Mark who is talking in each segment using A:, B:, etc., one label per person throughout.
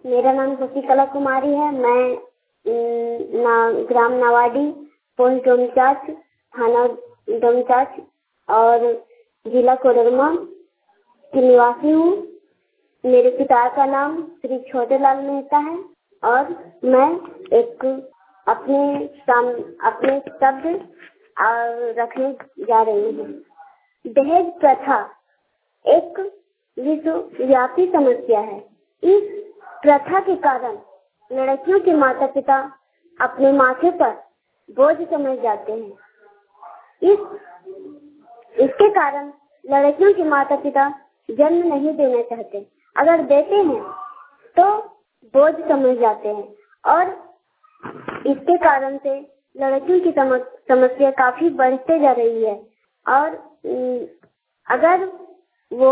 A: मेरा नाम शशिकला कुमारी है। मैं ग्राम नवाडी, पोस्ट डोमचांच, थाना डोमचांच और जिला कोडरमा की निवासी हूँ। मेरे पिता का नाम श्री छोटेलाल मेहता है और मैं एक अपने शब्द रखने जा रही हूँ। दहेज प्रथा एक विश्वव्यापी समस्या है। इस प्रथा के कारण लड़कियों के माता पिता अपने माथे पर बोझ समझ जाते हैं। इसके कारण लड़कियों के माता पिता जन्म नहीं देना चाहते। अगर देते हैं तो बोझ समझ जाते हैं और इसके कारण से लड़कियों की समस्या काफी बढ़ते जा रही है। और अगर वो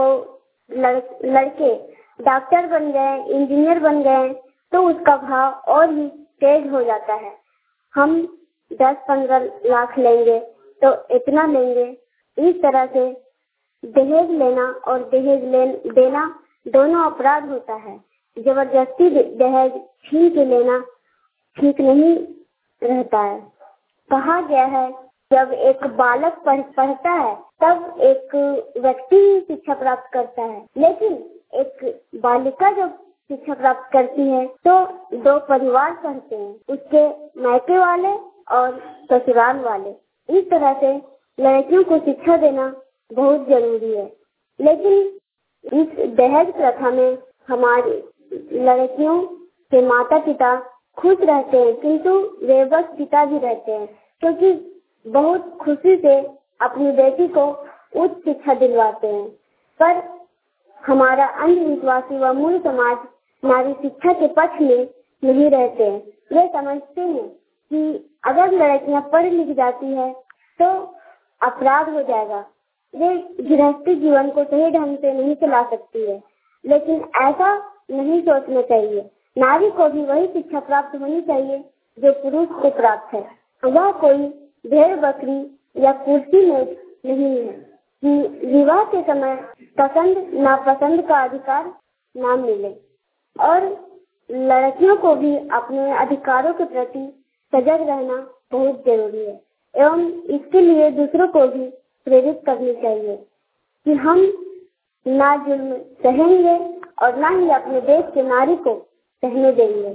A: लड़के डॉक्टर बन गए, इंजीनियर बन गए तो उसका भाव और भी तेज हो जाता है। हम 10-15 लाख लेंगे तो इतना लेंगे। इस तरह से दहेज लेना और दहेज देना दोनों अपराध होता है। जबरदस्ती दहेज छीन के लेना ठीक नहीं रहता है। कहा गया है जब एक बालक पढ़ता है तब एक व्यक्ति शिक्षा प्राप्त करता है, लेकिन एक बालिका जब शिक्षा प्राप्त करती है तो 2 परिवार पढ़ते हैं, उसके मायके वाले और ससुराल वाले। इस तरह से लड़कियों को शिक्षा देना बहुत जरूरी है। लेकिन इस दहेज प्रथा में हमारी लड़कियों के माता पिता खुश रहते हैं, किंतु बेबस पिता भी रहते हैं, क्योंकि बहुत खुशी से अपनी बेटी को उच्च शिक्षा दिलवाते हैं। पर हमारा अंधविश्वासी व मूल समाज नारी शिक्षा के पक्ष में नहीं रहते हैं। वे समझते हैं कि अगर लड़कियां पढ़ लिख जाती है तो अपराध हो जाएगा, वे गृहस्थी जीवन को सही ढंग से नहीं चला सकती है। लेकिन ऐसा नहीं सोचना चाहिए। नारी को भी वही शिक्षा प्राप्त होनी चाहिए जो पुरुष को प्राप्त है। वह कोई भेड़ बकरी या कुर्सी मेज नहीं है कि विवाह के समय पसंद नापसंद का अधिकार न मिले। और लड़कियों को भी अपने अधिकारों के प्रति सजग रहना बहुत जरूरी है एवं इसके लिए दूसरों को भी प्रेरित करनी चाहिए कि हम ना जुल्म सहेंगे और ना ही अपने देश के नारी को सहने देंगे।